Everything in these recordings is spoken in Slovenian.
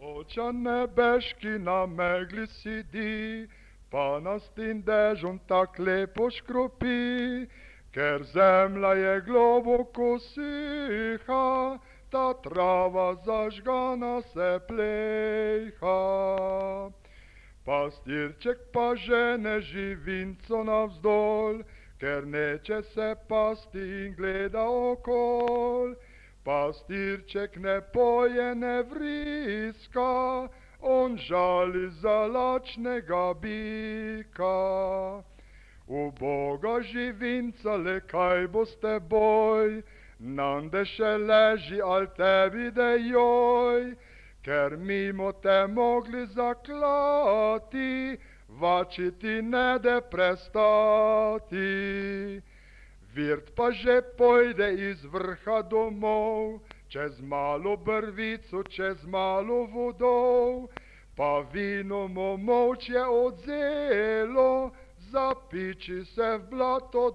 Ocean nebeški na megli sidi, pa nas tin dežom tak lepo škropi, ker zemlja je globoko siha, ta trava zažgana se plejha. Pastirček pa žene živinco navzdol, ker neče se pasti in gleda okol. Pastirček ne poje, ne vriska, on žali za lačnega bika. Uboga živinca, le kaj bo s teboj, nande še leži, al tebi de joj, ker mimo te mogli zaklati, vačiti ne de prestati. Virt pa že pojde iz vrha domov, čez malo brvico, čez malo vodov, pa vino mu molče odzelo, zapiči se v blato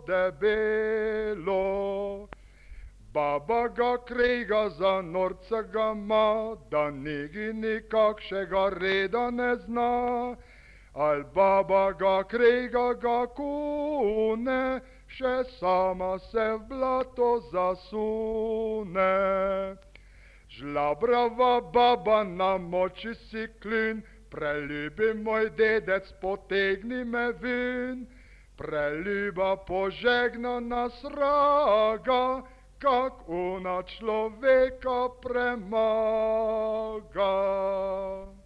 debelo. Baba ga krega, za norca ga ma, da nigi nikakšega reda ne zna, al baba ga krega, ga kune, še sama se v blato zasune. Žlabrava baba, namoči si klin, preljubi moj dedec, potegni me ven. Preljuba požegnana sraga, kak ona človeka premaga.